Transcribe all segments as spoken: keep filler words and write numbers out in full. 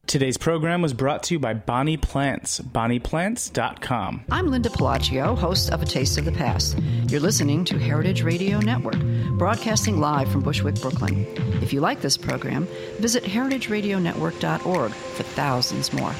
Today's program was brought to you by Bonnie Plants, bonnie plants dot com. I'm Linda Pelagio, host of A Taste of the Past. You're listening to Heritage Radio Network, broadcasting live from Bushwick, Brooklyn. If you like this program, visit heritage radio network dot org for thousands more.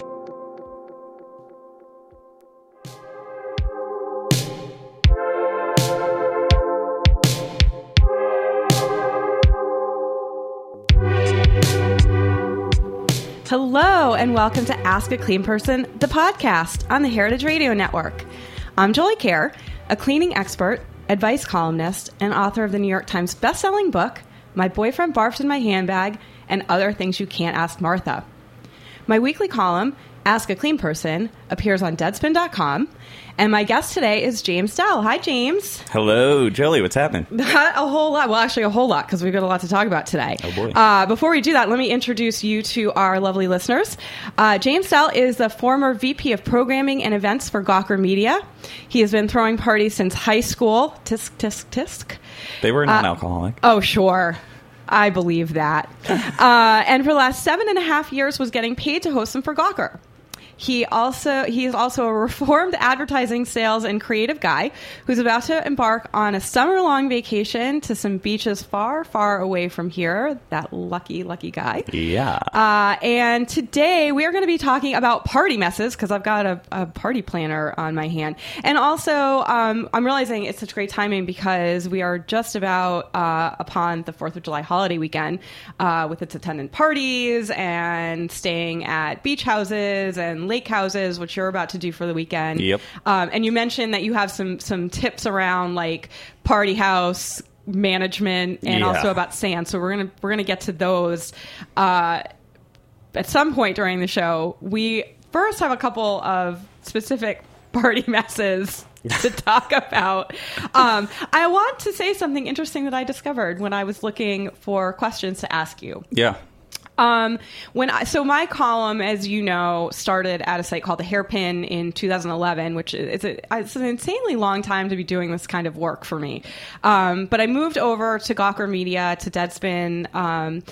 Hello, and welcome to Ask a Clean Person, the podcast on the Heritage Radio Network. I'm Jolie Kerr, a cleaning expert, advice columnist, and author of the New York Times bestselling book, My Boyfriend Barfed in My Handbag, and Other Things You Can't Ask Martha. My weekly column, Ask a Clean Person, appears on deadspin dot com, and my guest today is James Dell. Hi, James. Hello, Jolie. What's happening? A whole lot. Well, actually, a whole lot, because we've got a lot to talk about today. Oh, boy. Uh, before we do that, let me introduce you to our lovely listeners. Uh, James Dell is the former V P of Programming and Events for Gawker Media. He has been throwing parties since high school. Tisk, tisk, tisk. They were non-alcoholic. Uh, oh, sure. I believe that. uh, and for the last seven and a half years was getting paid to host them for Gawker. He also he is also a reformed advertising, sales, and creative guy who's about to embark on a summer-long vacation to some beaches far, far away from here. That lucky, lucky guy. Yeah. Uh, and today we are going to be talking about party messes, because I've got a, a party planner on my hand. And also, um, I'm realizing it's such great timing because we are just about uh, upon the fourth of July holiday weekend uh, with its attendant parties and staying at beach houses and lake houses, which you're about to do for the weekend. Yep. Um, and you mentioned that you have some some tips around like party house management and Yeah. also about sand. So we're gonna we're gonna get to those uh, at some point during the show. We first have a couple of specific party messes to talk about. Um, I want to say something interesting that I discovered when I was looking for questions to ask you. Yeah. Um, when I, so my column, as you know, started at a site called The Hairpin in two thousand eleven, which is a, it's an insanely long time to be doing this kind of work for me. Um, but I moved over to Gawker Media, to Deadspin, um,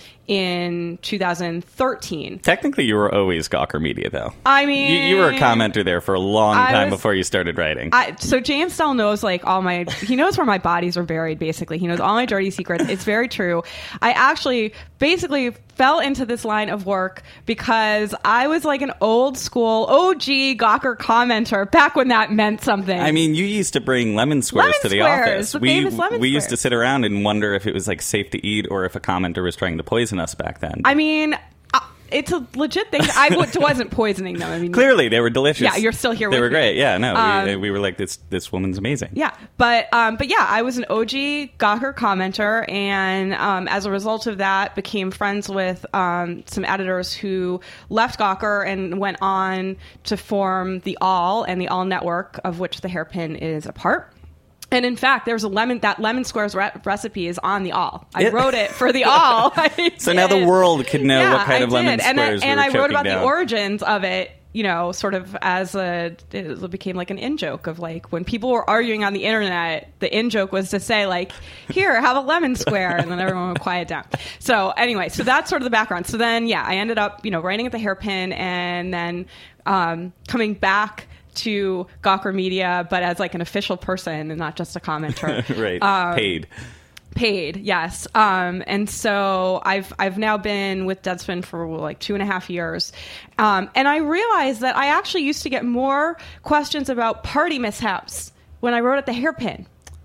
in two thousand thirteen. Technically, you were always Gawker Media, though. I mean... You, you were a commenter there for a long I time was- before you started writing. I, so James Dell knows like all my, he knows where my bodies are buried, basically. He knows all my dirty secrets. It's very true. I actually basically fell into this line of work because I was like an old school O G Gawker commenter back when that meant something. I mean, you used to bring lemon squares Lemon to the squares, office. the we famous lemon we used to squares. sit around and wonder if it was like safe to eat or if a commenter was trying to poison us back then. I mean, uh, it's a legit thing. I w- wasn't poisoning them. I mean, Clearly, they were delicious. Yeah, you're still here They with were me. great. Yeah, no, Um, we, we were like, this this woman's amazing. Yeah, but um, but yeah, I was an O G Gawker commenter, and um, as a result of that, became friends with um, some editors who left Gawker and went on to form the All and the All Network, of which the Hairpin is a part. And in fact, there's a lemon that lemon squares re- recipe is on the All. I It- wrote it for the All. I So now the did. world could know Yeah, what kind I of lemon did. and squares I, we and were I wrote choking about down. the origins of it. You know, sort of as a, it became like an in-joke of like when people were arguing on the internet, the in-joke was to say like, here, have a lemon square, and then everyone would quiet down. So anyway, so that's sort of the background. So then, yeah, I ended up, you know, writing at the Hairpin and then um, coming back to Gawker Media, but as like an official person and not just a commenter. right, Um, paid. Paid, yes. Um, and so I've I've now been with Deadspin for like two and a half years. Um, and I realized that I actually used to get more questions about party mishaps when I wrote at the Hairpin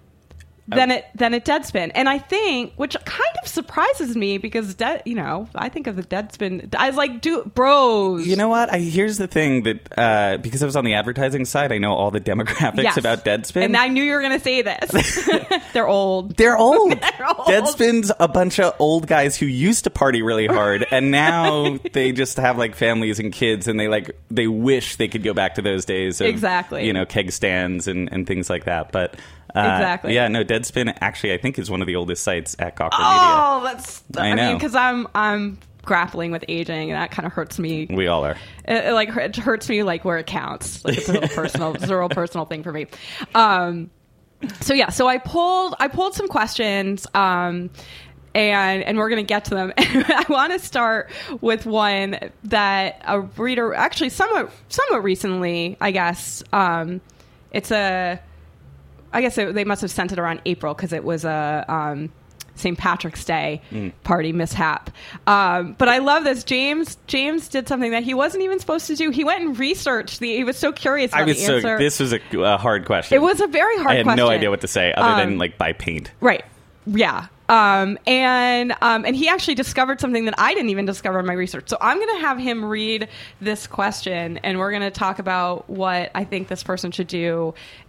than it than at Deadspin. And I think, which kind of surprises me because, de- you know, I think of the Deadspin, I was like, do bros. You know what? I, here's the thing that uh, because I was on the advertising side, I know all the demographics Yes. about Deadspin. And I knew you were going to say this. They're old. They're old. They're old. Deadspin's a bunch of old guys who used to party really hard, and now they just have like families and kids, and they like they wish they could go back to those days. Of, Exactly. You know, keg stands and, and things like that. But uh, Exactly. yeah, no, Deadspin actually I think is one of the oldest sites at Gawker Oh, that's. I I, know. mean, because I'm I'm grappling with aging, and that kind of hurts me. Media. We all are. It, it, like it hurts me like where it counts. Like it's a real personal, it's a real personal thing for me. Um, so yeah, so I pulled I pulled some questions. Um, and and we're going to get to them. I want to start with one that a reader, actually somewhat somewhat recently, I guess. Um, it's a, I guess it, they must have sent it around April because it was a um, Saint Patrick's Day mm. party mishap. Um, but I love this. James James did something that he wasn't even supposed to do. He went and researched the. He was so curious about I was the answer. So, this was a, a hard question. It was a very hard question. I had question. no idea what to say other um, than like buy paint. Right. Yeah. Um, and um, and he actually discovered something that I didn't even discover in my research. So I'm going to have him read this question, and we're going to talk about what I think this person should do,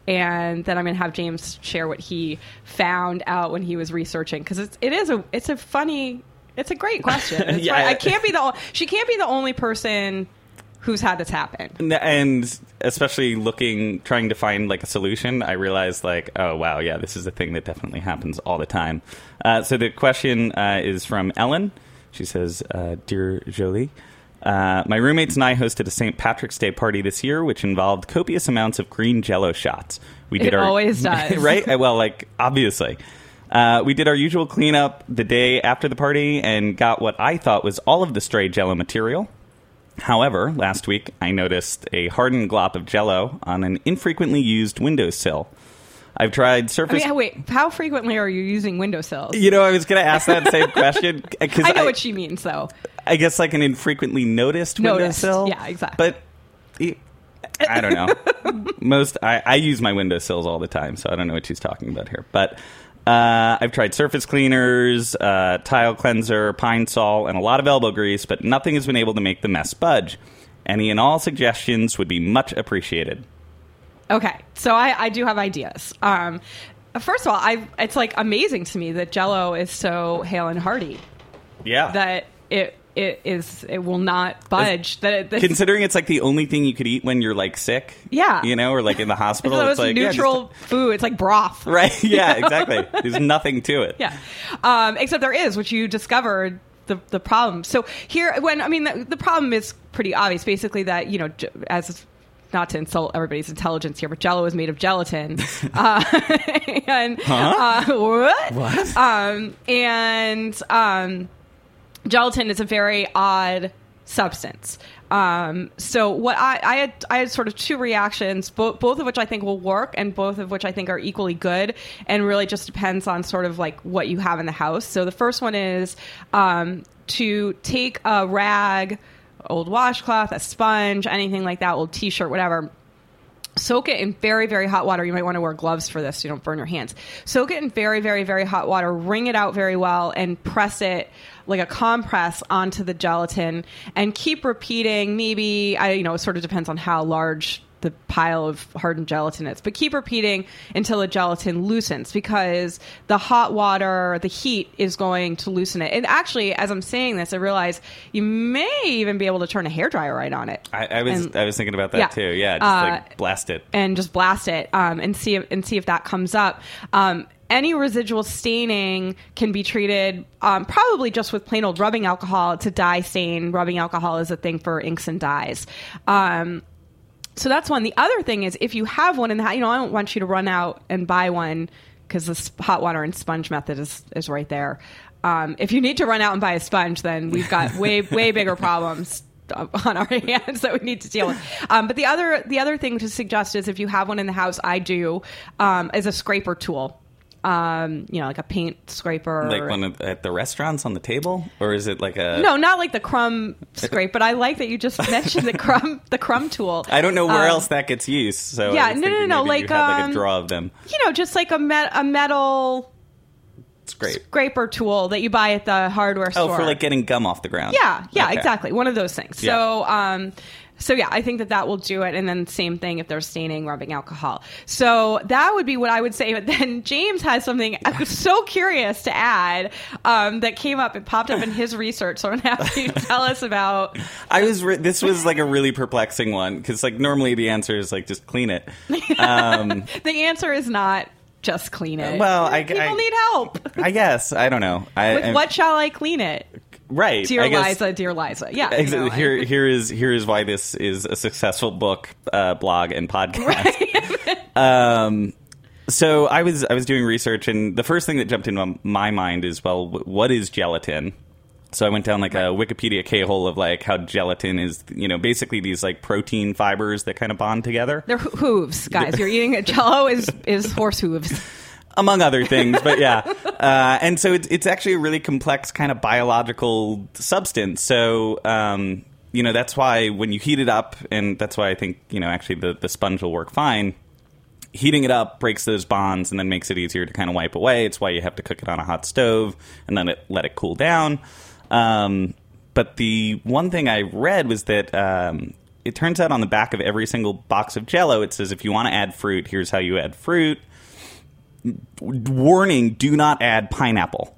and then I'm going to have James share what he found out when he was researching, because it's it is a it's a funny it's a great question. It's yeah, funny. I can't be the she can't be the only person who's had this happen. And especially looking, trying to find like a solution, I realized like, oh, wow, yeah, this is a thing that definitely happens all the time. Uh, so the question uh, is from Ellen. She says, uh, Dear Jolie, uh, my roommates and I hosted a Saint Patrick's Day party this year, which involved copious amounts of green Jell-O shots. We did it our, always does. Right? Well, like, obviously. Uh, we did our usual cleanup the day after the party and got what I thought was all of the stray Jell-O material. However, last week, I noticed a hardened glop of Jell-O on an infrequently used windowsill. I've tried surface... I mean, wait, how frequently are you using windowsills? You know, I was going to ask that same question. I know I, what she means, though. I guess like an infrequently noticed, noticed windowsill. Yeah, exactly. But I don't know. Most I, I use my windowsills all the time, so I don't know what she's talking about here. But... Uh, I've tried surface cleaners, uh, tile cleanser, Pine Sol, and a lot of elbow grease, but nothing has been able to make the mess budge. Any and all suggestions would be much appreciated. Okay, so I, I do have ideas. Um, first of all, I it's like amazing to me that Jell-O is so hale and hearty. Yeah, that it it is it will not budge. That it, considering it's like the only thing you could eat when you're like sick. Yeah, you know, or like in the hospital. it's, it's like neutral yeah, just, food. It's like broth. Right? Yeah, exactly. There's nothing to it. Yeah, um, except there is, which you discovered the the problem. So here, when I mean, the, the problem is pretty obvious. Basically, that you know, as not to insult everybody's intelligence here, but Jell-O is made of gelatin. uh, and huh? uh, what? What? Um, and um. Gelatin is a very odd substance. Um, so what I, I had, I had sort of two reactions, both both of which I think will work, and both of which I think are equally good, and really just depends on sort of like what you have in the house. So the first one is um, to take a rag, old washcloth, a sponge, anything like that, old T-shirt, whatever. Soak it in very, very hot water. You might want to wear gloves for this so you don't burn your hands. Soak it in very, very, very hot water. Wring it out very well and press it like a compress onto the gelatin. And keep repeating. Maybe, I you know, it sort of depends on how large the pile of hardened gelatin is. But keep repeating until the gelatin loosens, because the hot water, the heat is going to loosen it. And actually, as I'm saying this, I realize you may even be able to turn a hairdryer right on it. I, I was and, I was thinking about that yeah. too. Yeah, just uh, like blast it. And just blast it um, and see if, and see if that comes up. Um, any residual staining can be treated um, probably just with plain old rubbing alcohol. It's a dye stain. Rubbing alcohol is a thing for inks and dyes. Um, So that's one. The other thing is, if you have one in the house, you know, I don't want you to run out and buy one, because the hot water and sponge method is, is right there. Um, if you need to run out and buy a sponge, then we've got way, way bigger problems on our hands that we need to deal with. Um, but the other, the other thing to suggest is, if you have one in the house, I do, um, is a scraper tool. Um, you know, like a paint scraper. Like one of, at the restaurants on the table? Or is it like a... No, not like the crumb scrape, but I like that you just mentioned the crumb the crumb tool. I don't know where um, else that gets used. So yeah, I was no, no, no, maybe like, you have like um, a draw of them. You know, just like a, met, a metal... Scrape. Scraper tool that you buy at the hardware store. Oh, for like getting gum off the ground. Yeah, yeah, okay. Exactly. One of those things. Yeah. So, um... So, yeah, I think that that will do it. And then same thing if there's staining, rubbing alcohol. So that would be what I would say. But then James has something I was so curious to add um, that came up. It popped up in his research. So I'm going to have you tell us about... I was re- This was like a really perplexing one, because like normally the answer is like just clean it. Um, the answer is not just clean it. Well, I, People I, need help. I guess. I don't know. I, With I, what shall I clean it? Right. Dear I guess, Liza, dear Liza. Yeah. Exactly. You know, here, here is here is why this is a successful book, uh, blog, and podcast. Right. um, So I was I was doing research, and the first thing that jumped into my mind is, well, what is gelatin? So I went down like a Wikipedia K-hole of like how gelatin is, you know, basically these like protein fibers that kind of bond together. They're ho- hooves, guys. You're eating a Jell-O is is horse hooves. Among other things, but yeah. Uh, and so it's, it's actually a really complex kind of biological substance. So, um, you know, that's why when you heat it up, and that's why I think, you know, actually the, the sponge will work fine. Heating it up breaks those bonds and then makes it easier to kind of wipe away. It's why you have to cook it on a hot stove and then it, let it cool down. Um, but the one thing I read was that um, it turns out on the back of every single box of Jell-O, it says if you want to add fruit, here's how you add fruit. Warning, do not add pineapple.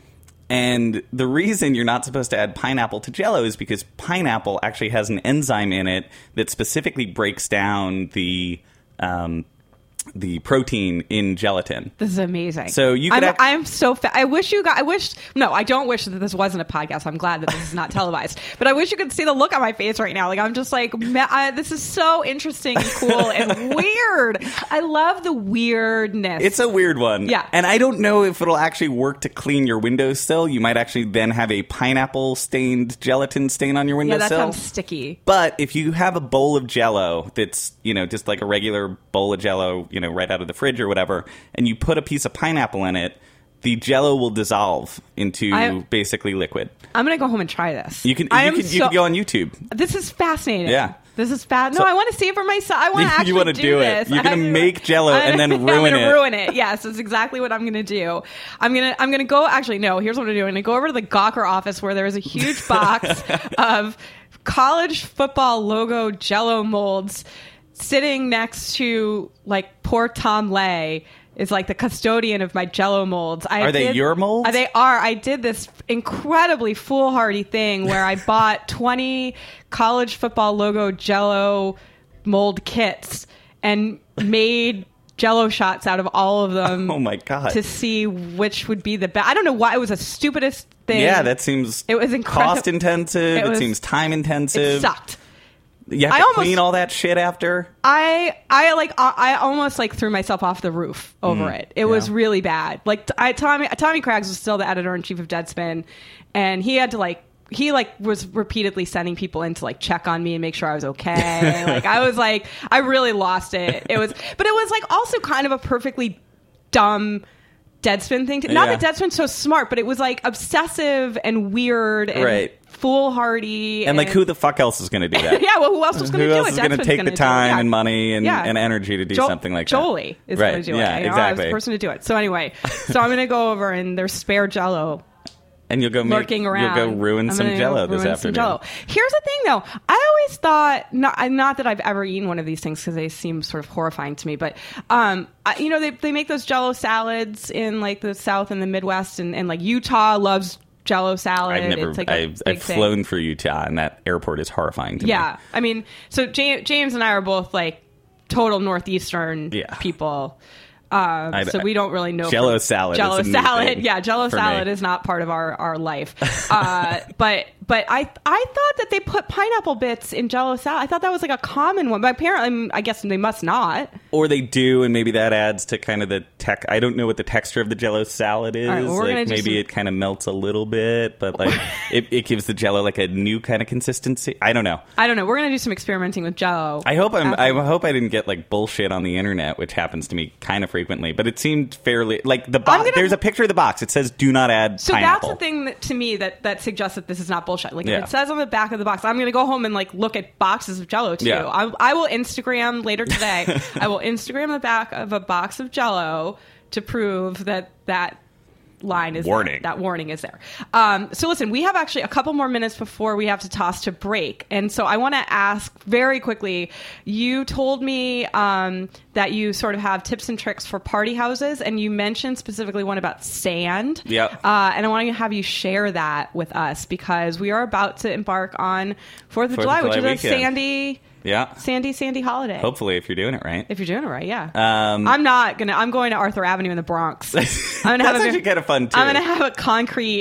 And the reason you're not supposed to add pineapple to Jell-O is because pineapple actually has an enzyme in it that specifically breaks down the um, the protein in gelatin. This is amazing. So you could I'm, act- I'm so fa- I wish you got I wish no I don't wish that this wasn't a podcast. I'm glad that this is not televised, but I wish you could see the look on my face right now. Like I'm just like ma- I, this is so interesting and cool and weird. I love the weirdness. It's a weird one. Yeah. And I don't know if it'll actually work to clean your windowsill. You might actually then have a pineapple stained gelatin stain on your yeah, windowsill. that sounds sticky. But if you have a bowl of Jell-O that's, you know, just like a regular bowl of Jell-O, you know, right out of the fridge or whatever, and you put a piece of pineapple in it, the Jell-O will dissolve into I, basically liquid. I'm gonna go home and try this. You can. I You am can. so, You can go on YouTube. This is fascinating. Yeah. This is bad. No, So- I want to see it for myself. I want to actually You wanna do, do it. this. You're gonna I- make Jell-O I- and then I'm ruin gonna it. ruin it. Yes, that's exactly what I'm gonna do. I'm gonna I'm gonna go. Actually, no. Here's what I'm gonna do. I'm gonna go over to the Gawker office where there is a huge box of college football logo Jell-O molds sitting next to like poor Tom Lay. Is like the custodian of my Jell-O molds. I Are they did- your molds? Uh, They are. I did this incredibly foolhardy thing where I bought twenty college football logo Jell-O mold kits and made Jell-O shots out of all of them. Oh my God. To see which would be the best. I don't know why. It was the stupidest thing. Yeah, that seems. It was incredible. Cost intensive. It It, was- seems time intensive. It sucked. You have I to almost- clean all that shit after. I I like I, I almost like threw myself off the roof over Mm, it. It was yeah. really bad. Like I Tommy Tommy Craggs was still the editor in chief of Deadspin, and he had to like he like was repeatedly sending people in to like check on me and make sure I was okay. Like I was like I really lost it. It was, but it was like also kind of a perfectly dumb Deadspin thing. To, not Yeah. that Deadspin's so smart, but it was like obsessive and weird and Right. foolhardy. And like, who the fuck else is going to do that? yeah, well, who else was going to Who do else it? is going to Deadspin's take gonna the do it. time Yeah. and money and, Yeah. and energy to do Jo- something like Jolie that? is right. going to do yeah, it. You know, I was exactly. the person to do it. So anyway, so I'm going to go over and there's spare Jell-O And you'll go make, lurking around. You'll go ruin I'm some gonna Jell-O this ruin some afternoon. Jell-O. Here's the thing, though. I always thought not not that I've ever eaten one of these things because they seem sort of horrifying to me. But um, I, you know, they they make those Jell-O salads in like the South and the Midwest, and, and like Utah loves Jell-O salad. I've never. It's like a I've, big I've thing. flown through Utah, and that airport is horrifying to me. Yeah, I mean, so James, James and I are both like total northeastern Yeah. people. Um, I- so we don't really know. Jell-O salad Jell-O is a new salad. thing Yeah, Jell-O for salad me. is not part of our, our life. Uh, but but I I thought that they put pineapple bits in Jell-O salad. I thought that was like a common one, but apparently I guess they must not. Or they do, and maybe that adds to kind of the tech. I don't know what the texture of the Jell-O salad is. right, well, we're gonna like do maybe some- it kind of melts a little bit, but like it, it gives the Jell-O like a new kind of consistency. I don't know. I don't know. We're gonna do some experimenting with Jell-O. I hope I'm. after- I hope I didn't get like bullshit on the internet, which happens to me kind of frequently. But it seemed fairly like the I'm box. gonna- There's a picture of the box. It says "Do not add So pineapple." that's the thing that, to me that, that suggests that this is not bullshit. Like Yeah. if it says on the back of the box, I'm going to go home and like look at boxes of Jell-O too. Yeah. I, I will Instagram later today. I will Instagram the back of a box of Jell-O to prove that that line is Warning. There. That warning is there. Um, so listen, we have actually a couple more minutes before we have to toss to break, and so I want to ask very quickly. You told me um, that you sort of have tips and tricks for party houses, and you mentioned specifically one about sand. Yep. Uh, and I want to have you share that with us because we are about to embark on Fourth of Fourth July, of which July is a weekend. sandy, Yeah. sandy, sandy holiday. Hopefully, if you're doing it right. If you're doing it right, yeah. Um, I'm not gonna. I'm going to Arthur Avenue in the Bronx. I'm gonna have That's a, actually kind of fun too. I'm gonna have a concrete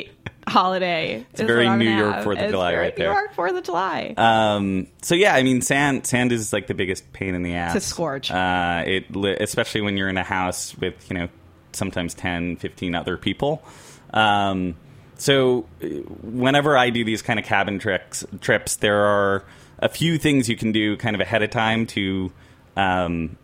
holiday. It's very New York Fourth of July right there. New York Fourth of July. Um, so yeah, I mean, sand sand is like the biggest pain in the ass to scourge. Uh, it especially when you're in a house with, you know, sometimes ten, fifteen other people. Um, so whenever I do these kind of cabin tricks trips, there are a few things you can do kind of ahead of time to um,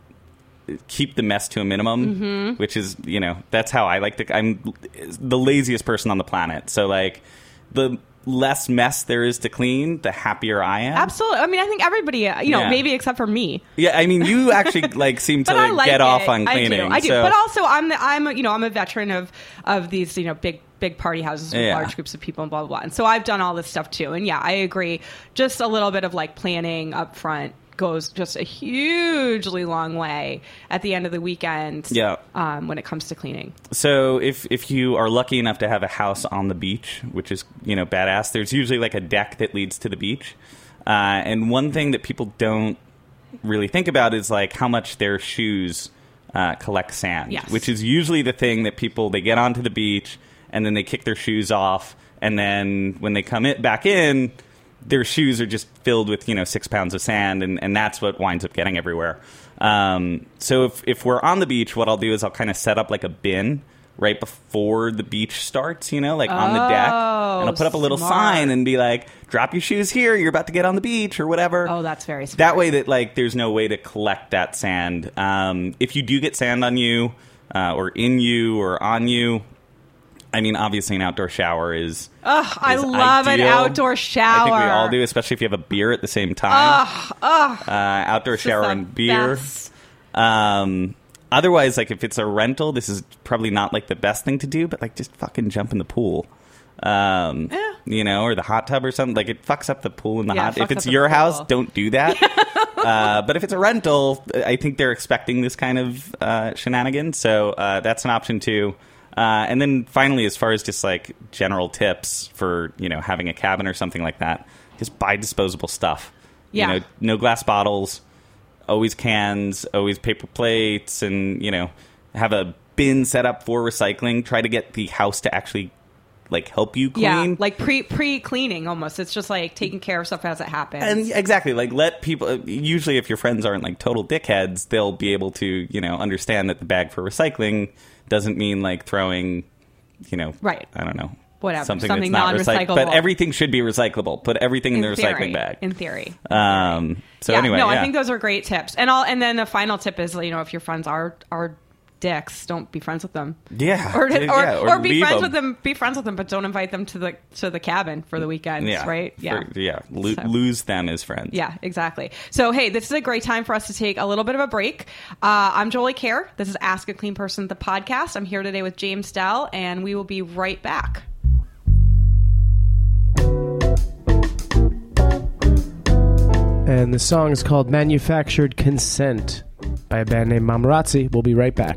keep the mess to a minimum, mm-hmm. which is, you know, that's how I like to. I'm the laziest person on the planet, so like the less mess there is to clean, the happier I am. Absolutely. I mean, I think everybody, you know, yeah. maybe except for me. Yeah, I mean, you actually like seem to like, like get it. off on cleaning. I do. I do. So. But also, I'm the, I'm a, you know I'm a veteran of of these you know big. big party houses with yeah. large groups of people and blah, blah, blah. And so I've done all this stuff too. And yeah, I agree. Just a little bit of like planning up front goes just a hugely long way at the end of the weekend yeah. um, when it comes to cleaning. So if, if you are lucky enough to have a house on the beach, which is, you know, badass, there's usually like a deck that leads to the beach. Uh, and one thing that people don't really think about is like how much their shoes uh, collect sand, yes. which is usually the thing that people, they get onto the beach and then they kick their shoes off, and then when they come in, back in, their shoes are just filled with, you know, six pounds of sand, and, and that's what winds up getting everywhere. Um, so if, if we're on the beach, what I'll do is I'll kind of set up like a bin right before the beach starts, you know, like on the deck, and I'll put up a little smart. sign and be like, drop your shoes here, you're about to get on the beach, or whatever. Oh, that's very smart. That way that, like, there's no way to collect that sand. Um, if you do get sand on you, uh, or in you, or on you, I mean, obviously, an outdoor shower is. Ugh, I love ideal. an outdoor shower. I think we all do, especially if you have a beer at the same time. Ugh, ugh. Uh, outdoor It's shower just and the beer. best. Um, otherwise, like if it's a rental, this is probably not like the best thing to do. But like, just fucking jump in the pool. Um, yeah. You know, or the hot tub or something. Like it fucks up the pool and the Yeah, hot. it If fucks it's up your the house, pool. don't do that. uh, but if it's a rental, I think they're expecting this kind of uh, shenanigans. So uh, that's an option too. Uh, and then finally, as far as just like general tips for, you know, having a cabin or something like that, just buy disposable stuff. Yeah. You know, no glass bottles, always cans, always paper plates, and, you know, have a bin set up for recycling. Try to get the house to actually like help you clean. Yeah, like pre pre cleaning almost. It's just like taking care of stuff as it happens. And exactly, like let people. Usually, if your friends aren't like total dickheads, they'll be able to, you know, understand that the bag for recycling doesn't mean like throwing, you know, right. I don't know, whatever, something, something that's not recyclable. But non-recyclable. everything should be recyclable. Put everything in, in the theory, recycling bag. In theory. In um. theory. So yeah, anyway, no, yeah. I think those are great tips. And all, and then the final tip is, you know, if your friends are are dicks, don't be friends with them. Yeah, or or, yeah, or, or be leave friends them. with them. Be friends with them, but don't invite them to the to the cabin for the weekends. Yeah, right. Yeah, for, yeah. Lo- so. Lose them as friends. Yeah, exactly. So, hey, this is a great time for us to take a little bit of a break. Uh, I'm Jolie Kerr. This is Ask a Clean Person, the podcast. I'm here today with James Dell, and we will be right back. And the song is called Manufactured Consent by a band named Mamarazzi. We'll be right back.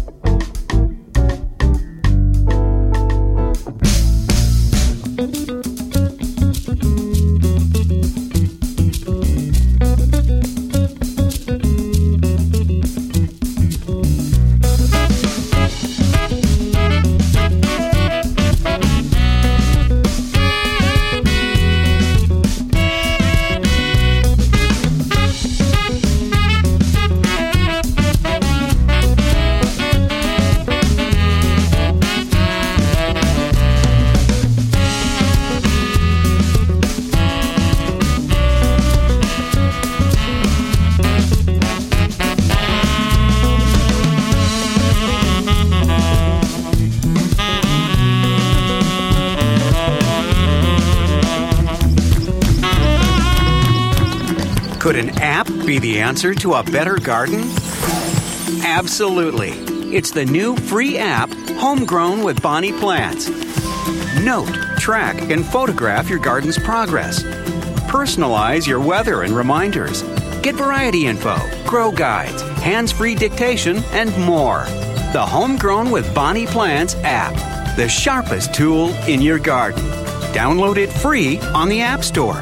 Could an app be the answer to a better garden? Absolutely. It's the new free app, Homegrown with Bonnie Plants. Note, track, and photograph your garden's progress. Personalize your weather and reminders. Get variety info, grow guides, hands-free dictation, and more. The Homegrown with Bonnie Plants app, the sharpest tool in your garden. Download it free on the App Store.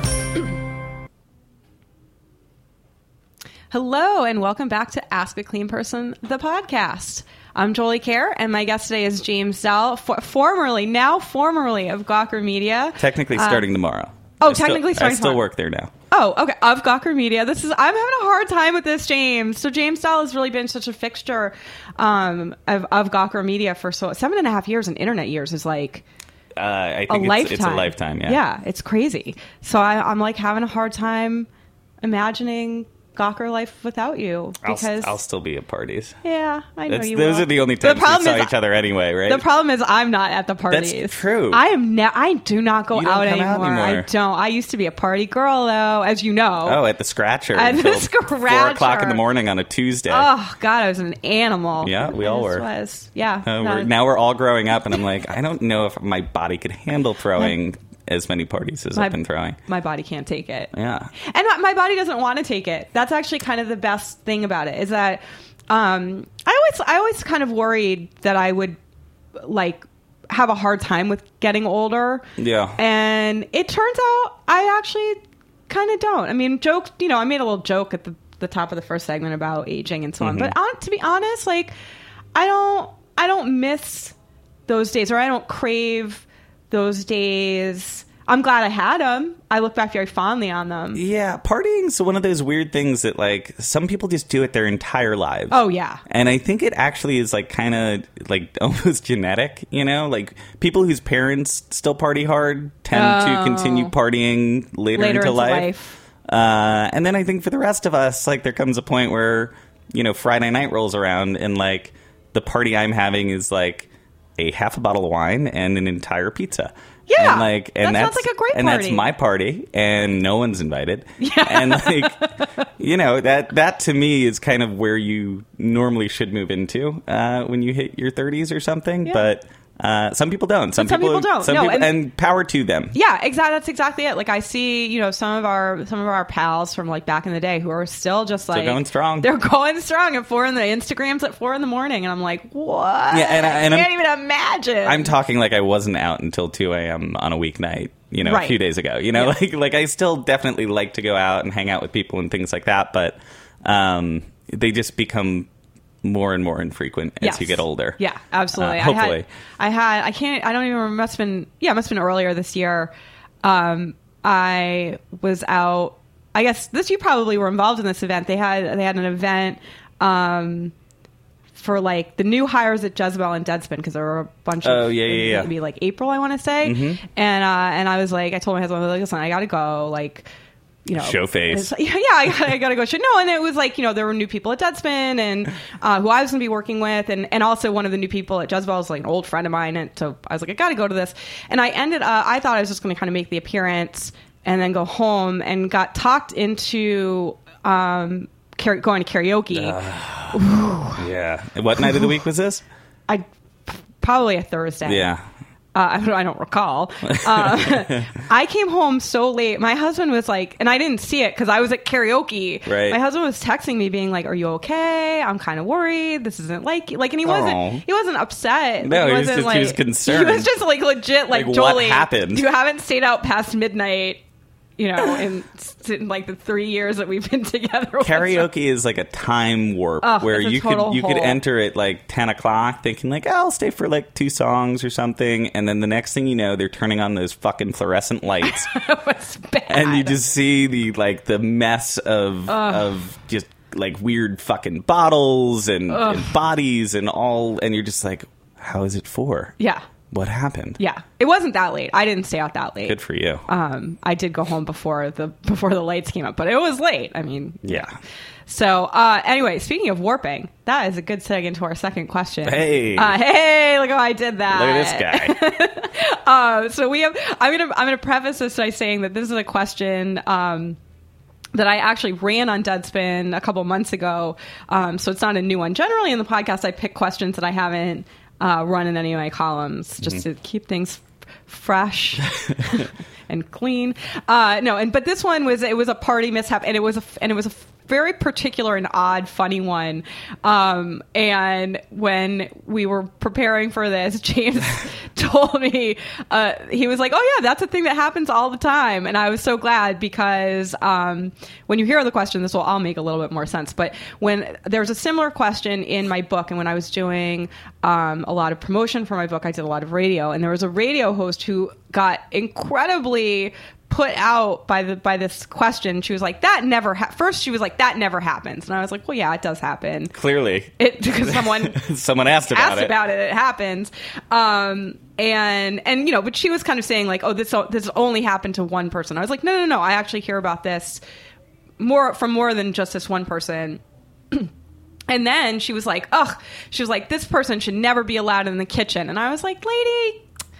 Hello, and welcome back to Ask a Clean Person, the podcast. I'm Jolie Kerr, and my guest today is James Dell, for, formerly, now formerly of Gawker Media. Technically starting uh, tomorrow. Oh, I technically still, starting I still tomorrow. work there now. Oh, okay. Of Gawker Media. This is. I'm having a hard time with this, James. So James Dell has really been such a fixture um, of, of Gawker Media for so seven and a half years, and internet years is like uh, I think a it's, lifetime. It's a lifetime. Yeah, yeah, it's crazy. So I, I'm like having a hard time imagining Gawker life without you, because I'll, I'll still be at parties. Yeah, I know That's, you. Those will. are the only times the problem we saw is, each other anyway, right? The problem is I'm not at the parties. That's true. I am. Ne- I do not go You don't out, come anymore. out anymore. I don't. I used to be a party girl, though, as you know. Oh, at the Scratcher. At the until Scratcher. Four o'clock in the morning on a Tuesday. Oh God, I was an animal. Yeah, we all I were. Was. Yeah. Uh, no. we're, now we're all growing up, and I'm like, I don't know if my body could handle throwing as many parties as my, I've been throwing. My body can't take it. Yeah. And my body doesn't want to take it. That's actually kind of the best thing about it, is that um, I always I always kind of worried that I would like have a hard time with getting older. Yeah. And it turns out I actually kind of don't. I mean, joke, you know, I made a little joke at the, the top of the first segment about aging and so on. Mm-hmm. But on, to be honest, like I don't I don't miss those days, or I don't crave those days. I'm glad I had them. I look back very fondly on them. Yeah, partying's one of those weird things that, like, some people just do it their entire lives. Oh, yeah. And I think it actually is, like, kind of, like, almost genetic, you know? Like, people whose parents still party hard tend oh. to continue partying later, later into, into life. life. Uh, and then I think for the rest of us, like, there comes a point where, you know, Friday night rolls around and, like, the party I'm having is, like, a half a bottle of wine and an entire pizza. Yeah, and like, and that that's sounds like a great and party. that's my party, and no one's invited. Yeah. And like, you know, that that to me is kind of where you normally should move into uh, when you hit your thirties or something. Yeah. But uh, some people don't. Some, some people don't. Some No, people, and- and power to them. Yeah, exactly. That's exactly it. Like I see, you know, some of our some of our pals from like back in the day who are still just like going strong. They're going strong at four in the Instagrams at four in the morning, and I'm like, what? Yeah, and I- and I can't I'm- even imagine. I'm talking like I wasn't out until two a.m. on a weeknight, you know, Right. a few days ago. You know, Yeah. like like I still definitely like to go out and hang out with people and things like that, but um, they just become more and more infrequent as Yes. you get older. Yeah, absolutely. Uh, hopefully. I had, I had, I can't, I don't even remember, must have been, yeah, it must have been earlier this year. Um, I was out, I guess this, you probably were involved in this event. They had, they had an event, um, for like the new hires at Jezebel and Deadspin, because there were a bunch of, Oh, yeah, yeah, yeah. maybe like April, I want to say. Mm-hmm. And, uh, and I was like, I told my husband, I was like, listen, I got to go, like, you know, Show face. it's- Yeah, I gotta, I gotta go. Show. No, and it was like, you know, there were new people at Deadspin and uh, who I was going to be working with, and, and also one of the new people at Jezebel was like an old friend of mine, and so I was like, I gotta go to this. And I ended up, I thought I was just going to kind of make the appearance and then go home, and got talked into um, car- going to karaoke. Yeah. And what night of the week was this? I probably a Thursday. Yeah. Uh, I, don't, I don't recall. Uh, I came home so late. My husband was like, and I didn't see it because I was at karaoke. Right. My husband was texting me, being like, "Are you okay? I'm kind of worried. This isn't like like." And he Aw. wasn't. He wasn't upset. No, he, he was wasn't just- like, he was concerned. He was just like legit, like, Like, what Jolie, happened? You haven't stayed out past midnight. You know, in, in like the three years that we've been together. Karaoke is like a time warp Oh, where it's a you could total you could hole. enter at like ten o'clock thinking like, oh, I'll stay for like two songs or something, and then the next thing you know, they're turning on those fucking fluorescent lights, It was bad. and you just see the like the mess of of just like weird fucking bottles and, and bodies and all, and you're just like, how is it for? yeah. What happened? Yeah, it wasn't that late. I didn't stay out that late. Good for you. Um, I did go home before the before the lights came up, but it was late. I mean, Yeah. So uh, anyway, speaking of warping, that is a good seg into our second question. Hey. uh, hey, look how I did that. Look at this guy. uh, so we have. I'm gonna I'm gonna preface this by saying that this is a question. Um, that I actually ran on Deadspin a couple months ago. Um, so it's not a new one. Generally in the podcast, I pick questions that I haven't uh, run in any of my columns just Mm-hmm. to keep things f- fresh and clean. Uh, no, and but this one was it was a party mishap, and it was a and it was a very particular and odd, funny one. Um, and when we were preparing for this, James t- told me, uh, he was like, oh yeah, that's a thing that happens all the time. And I was so glad because um, when you hear the question, this will all make a little bit more sense. But when there's a similar question in my book, and when I was doing um, a lot of promotion for my book, I did a lot of radio, and there was a radio host who got incredibly put out by the by this question. She was like, that never ha-. first she was like, that never happens, and I was like, well, yeah, it does happen. Clearly, it because someone someone asked about asked it about it it happens. um and and you know, but she was kind of saying like, oh, this this only happened to one person. I was like, no no no I actually hear about this more from more than just this one person. And then she was like, ugh, she was like, this person should never be allowed in the kitchen. And I was like, lady,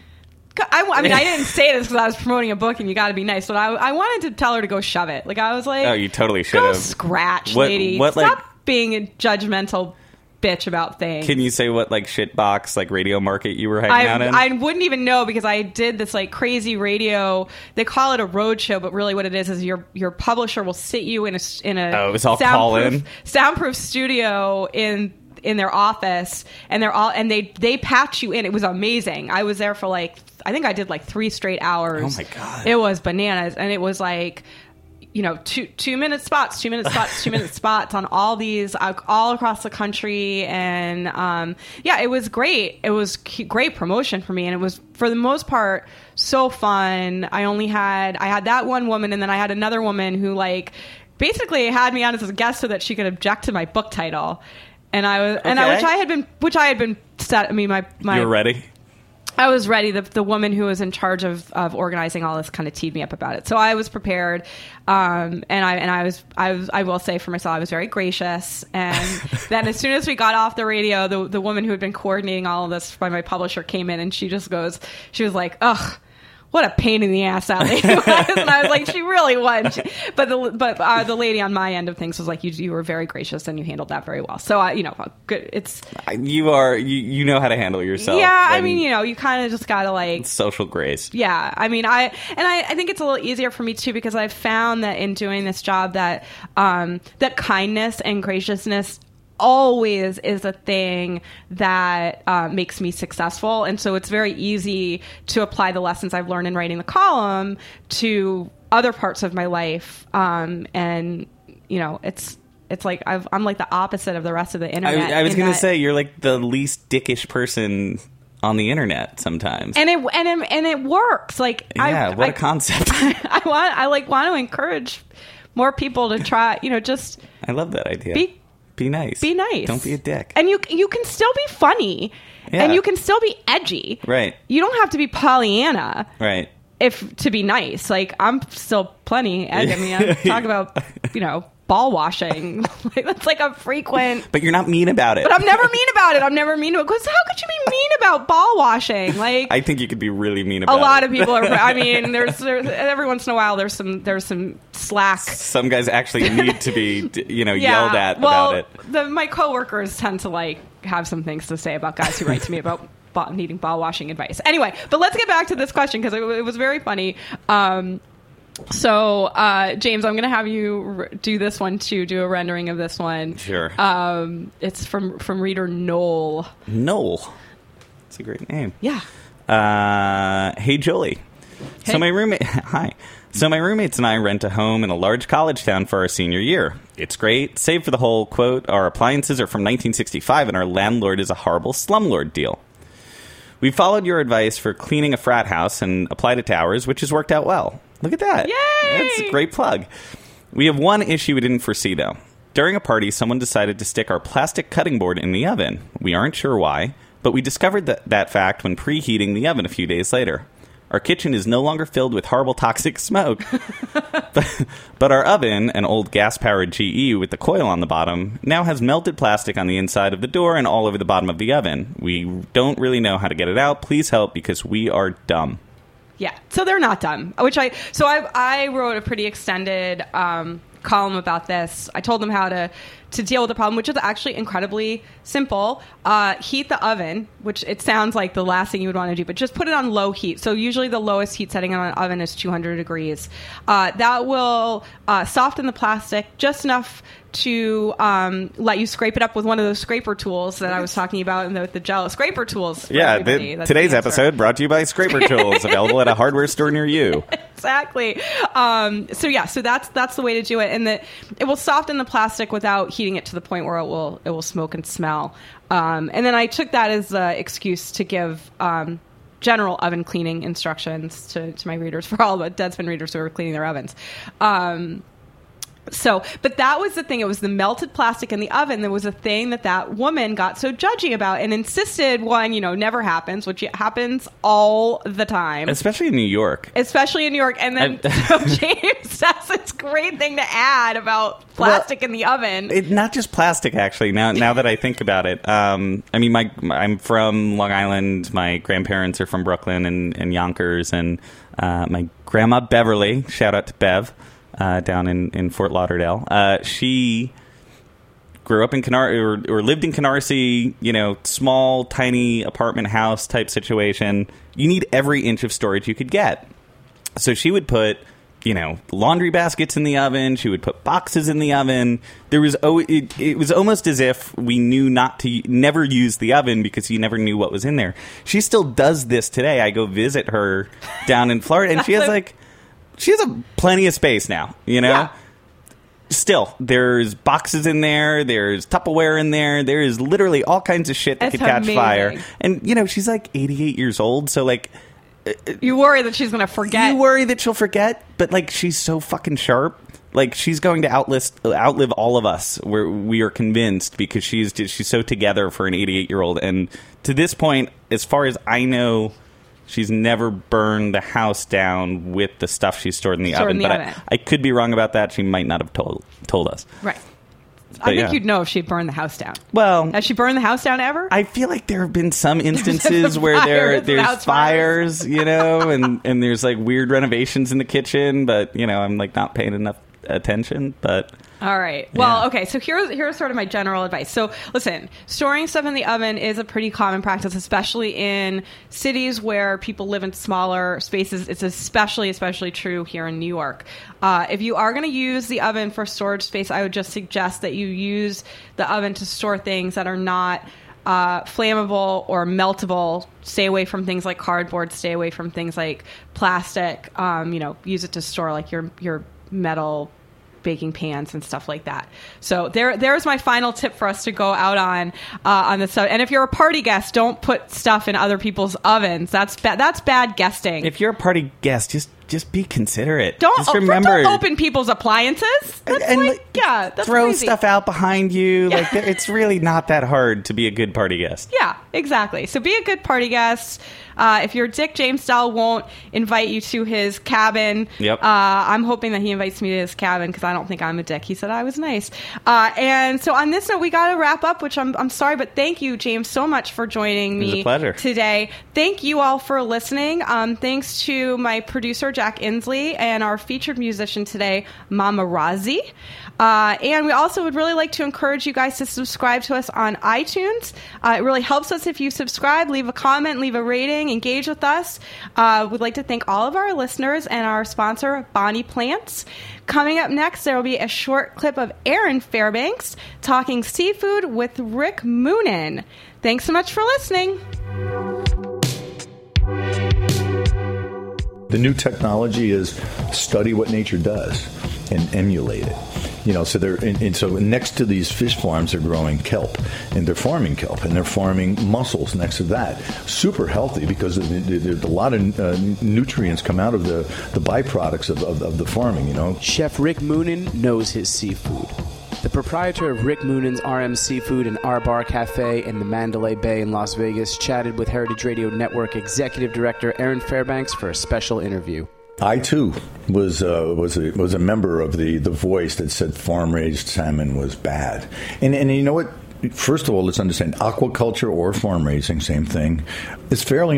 I, I mean, I didn't say this because I was promoting a book and you got to be nice, but I, I wanted to tell her to go shove it. Like, I was like, oh, you totally should go have. Scratch, what, lady. What, Stop like, being a judgmental bitch about things. Can you say what, like, shitbox, like, radio market you were hanging I, out in? I wouldn't even know because I did this, like, crazy radio. They call it a road show, but really what it is is your your publisher will sit you in a, in a oh, it was all call-in? soundproof studio in in their office, and they're all and they they patch you in. It was amazing. I was there for like I think I did like three straight hours. Oh my god, it was bananas, and it was like, you know, two two minute spots, two minute spots, two minute spots on all these uh, all across the country, and um, yeah, it was great. It was great promotion for me, and it was for the most part so fun. I only had I had that one woman, and then I had another woman who like basically had me on as a guest so that she could object to my book title. And I was, okay. and I, which I had been, which I had been set. I mean, my, my, you were ready. I was ready. The the woman who was in charge of, of organizing all this kind of teed me up about it, so I was prepared. Um, and I and I was I was I will say for myself, I was very gracious. And then as soon as we got off the radio, the the woman who had been coordinating all of this by my publisher came in, and she just goes, she was like, ugh, what a pain in the ass that lady was. And I was like, she really was. She, but the but uh, the lady on my end of things was like, you you were very gracious and you handled that very well. So, uh, you know, good. It's you are you, you know how to handle yourself. Yeah, I mean, you know, you kind of just gotta like social grace. Yeah, I mean, I and I, I think it's a little easier for me too because I've found that in doing this job that um, that kindness and graciousness always is a thing that uh, makes me successful, and so it's very easy to apply the lessons I've learned in writing the column to other parts of my life. Um, and you know, it's it's like I've, I'm like the opposite of the rest of the internet. I, I was in going to that- say you're like the least dickish person on the internet sometimes, and it and it, and it works. Like, yeah, I, what I, a concept. I want I like want to encourage more people to try. You know, just I love that idea. Be, Be nice. Be nice. Don't be a dick. And you you can still be funny. Yeah. And you can still be edgy. Right. You don't have to be Pollyanna. Right. If to be nice. Like, I'm still plenty edgy. I mean, I talk about, you know, ball washing. Like, that's like a frequent. But you're not mean about it. But I'm never mean about it. I'm never mean to it. Because how could you be mean about ball washing? Like, I think you could be really mean about it. a lot of people are. I mean, there's, there's every once in a while there's some there's some slack. Some guys actually need to be, you know, Yeah. yelled at well, about it. The, my coworkers tend to like have some things to say about guys who write to me about ball, needing ball washing advice. Anyway, but let's get back to this question because it, it was very funny. Um, so, uh, James, I'm going to have you r- do this one too. Do a rendering of this one. Sure. Um, it's from from reader Noel. Noel. It's a great name. Yeah. Uh, hey, Jolie. Hey. So my roommate, hi. So my roommates and I rent a home in a large college town for our senior year. It's great, save for the whole, quote, our appliances are from nineteen sixty-five and our landlord is a horrible slumlord deal. We followed your advice for cleaning a frat house and applied it to ours, which has worked out well. Look at that. Yay! That's a great plug. We have one issue we didn't foresee, though. During a party, someone decided to stick our plastic cutting board in the oven. We aren't sure why, but we discovered that, that fact when preheating the oven a few days later. Our kitchen is no longer filled with horrible toxic smoke. but, but our oven, an old gas-powered G E with the coil on the bottom, now has melted plastic on the inside of the door and all over the bottom of the oven. We don't really know how to get it out. Please help because we are dumb. Yeah, so they're not dumb. Which I so I I wrote a pretty extended um, column about this. I told them how to, to deal with the problem, which is actually incredibly simple. Uh, heat the oven, which it sounds like the last thing you would want to do, but just put it on low heat. So usually the lowest heat setting on an oven is two hundred degrees. Uh, that will uh, soften the plastic just enough to um, let you scrape it up with one of those scraper tools that I was talking about in the, the Jello scraper tools. Yeah, the, today's the episode brought to you by Scraper Tools, available at a hardware store near you. Exactly. Um, so yeah, so that's that's the way to do it, and that it will soften the plastic without heating it to the point where it will it will smoke and smell. Um, and then I took that as an excuse to give um, general oven cleaning instructions to, to my readers, for all the Deadspin readers who are cleaning their ovens. Um, So, but that was the thing. It was the melted plastic in the oven. There was a thing that that woman got so judgy about and insisted, one, you know, never happens, which happens all the time. Especially in New York. Especially in New York. And then so James says it's a great thing to add about plastic well, in the oven. It, not just plastic, actually, now now that I think about it. Um, I mean, my, my I'm from Long Island. My grandparents are from Brooklyn and, and Yonkers. And uh, my grandma, Beverly, shout out to Bev, Uh, down in, in Fort Lauderdale. Uh, she grew up in Canarsie, or, or lived in Canarsie, you know, small, tiny apartment house type situation. You need every inch of storage you could get. So she would put, you know, laundry baskets in the oven. She would put boxes in the oven. There was oh, it, it was almost as if we knew not to never use the oven because you never knew what was in there. She still does this today. I go visit her down in Florida, and she has like. She has a plenty of space now, you know? Yeah. Still, there's boxes in there. There's Tupperware in there. There is literally all kinds of shit that That's could catch amazing. fire. And, you know, she's like eighty-eight years old. So, like... You worry that she's going to forget. You worry that she'll forget. But, like, she's so fucking sharp. Like, she's going to outlist, outlive all of us. We're, we are convinced because she's just, she's so together for an eighty-eight-year-old. And to this point, as far as I know... She's never burned the house down with the stuff she stored in the stored oven. In the but oven. I, I could be wrong about that. She might not have told told us. Right. But I think yeah. you'd know if she'd burned the house down. Well, has she burned the house down ever? I feel like there have been some instances where there there's fires, you know, and, and there's like weird renovations in the kitchen, but you know, I'm like not paying enough attention. But all right. Well, yeah. okay. So here's here's sort of my general advice. So listen, storing stuff in the oven is a pretty common practice, especially in cities where people live in smaller spaces. It's especially especially true here in New York. Uh, if you are going to use the oven for storage space, I would just suggest that you use the oven to store things that are not uh, flammable or meltable. Stay away from things like cardboard. Stay away from things like plastic. Um, you know, use it to store like your your metal baking pans and stuff like that. So there, there's my final tip for us to go out on uh, on this stuff. And if you're a party guest, don't put stuff in other people's ovens. That's ba- that's bad guesting. If you're a party guest, just just be considerate. Don't just remember, don't open people's appliances. That's and, and like, yeah, that's throw crazy. stuff out behind you. Yeah. Like it's really not that hard to be a good party guest. Yeah, exactly. So be a good party guest. Uh, if your Dick James style won't invite you to his cabin, yep. uh, I'm hoping that he invites me to his cabin because I don't think I'm a dick. He said I was nice. Uh, and so on this note, we got to wrap up, which I'm, I'm sorry, but thank you, James, so much for joining me it was a pleasure. today. Thank you all for listening. Um, thanks to my producer, Jack Inslee, and our featured musician today, Mama Razi. Uh, and we also would really like to encourage you guys to subscribe to us on iTunes. Uh, it really helps us if you subscribe, leave a comment, leave a rating, engage with us. Uh, we'd like to thank all of our listeners and our sponsor, Bonnie Plants. Coming up next, there will be a short clip of Aaron Fairbanks talking seafood with Rick Moonen. Thanks so much for listening. The new technology is study what nature does and emulate it. You know, so they're and, and so next to these fish farms, they're growing kelp, and they're farming kelp, and they're farming mussels next to that. Super healthy because of the, the, the, a lot of uh, nutrients come out of the, the byproducts of, of, of the farming. You know, Chef Rick Moonen knows his seafood. The proprietor of Rick Moonen's R M Seafood and R Bar Cafe in the Mandalay Bay in Las Vegas chatted with Heritage Radio Network Executive Director Aaron Fairbanks for a special interview. I too was uh, was a, was a member of the, the voice that said farm raised salmon was bad, and and you know what? First of all, let's understand aquaculture or farm raising, same thing. It's fairly new.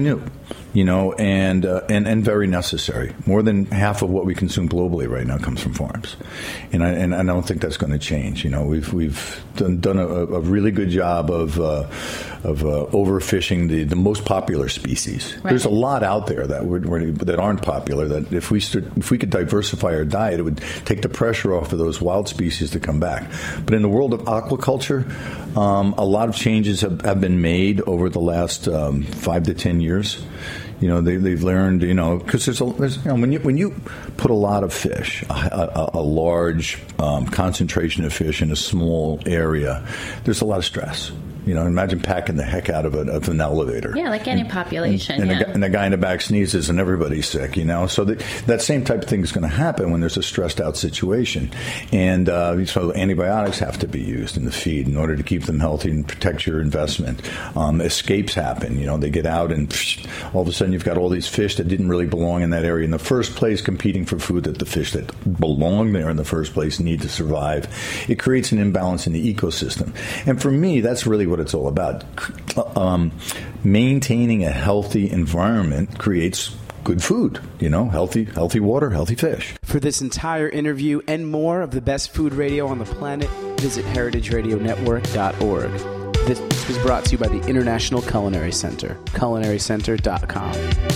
you know, and, uh, and and very necessary. More than half of what we consume globally right now comes from farms, and I, and I don't think that's going to change. You know, we've we've done, done a, a really good job of uh, of uh, overfishing the, the most popular species. Right. There's a lot out there that would that aren't popular. That if we start, if we could diversify our diet, it would take the pressure off of those wild species to come back. But in the world of aquaculture, um, a lot of changes have, have been made over the last um, five to ten years. You know, they, they've learned, you know, because there's, a, there's you know, when you when you put a lot of fish, a, a, a large um, concentration of fish in a small area, there's a lot of stress. You know, imagine packing the heck out of, a, of an elevator. Yeah, like any and, population. And, and, yeah. the, and the guy in the back sneezes and everybody's sick, you know. So the, that same type of thing is going to happen when there's a stressed out situation. And uh, so antibiotics have to be used in the feed in order to keep them healthy and protect your investment. Um, escapes happen. You know, they get out and psh, all of a sudden you've got all these fish that didn't really belong in that area in the first place competing for food that the fish that belong there in the first place need to survive. It creates an imbalance in the ecosystem. And for me, that's really what it's all about. Um, maintaining a healthy environment creates good food, you know, healthy, healthy water, healthy fish. For this entire interview and more of the best food radio on the planet, visit heritage radio network dot org. This was brought to you by the International Culinary Center, culinary center dot com.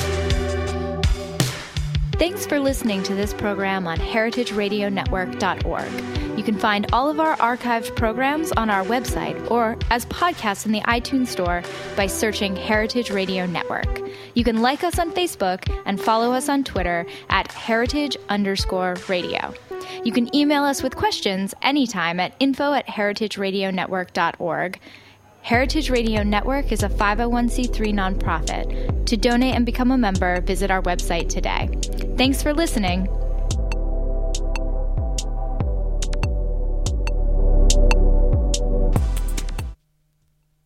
Thanks for listening to this program on heritage radio network dot org. You can find all of our archived programs on our website or as podcasts in the iTunes Store by searching Heritage Radio Network. You can like us on Facebook and follow us on Twitter at heritage underscore radio. You can email us with questions anytime at info at heritage radio network dot org. Heritage Radio Network is a five oh one c three nonprofit. To donate and become a member, visit our website today. Thanks for listening.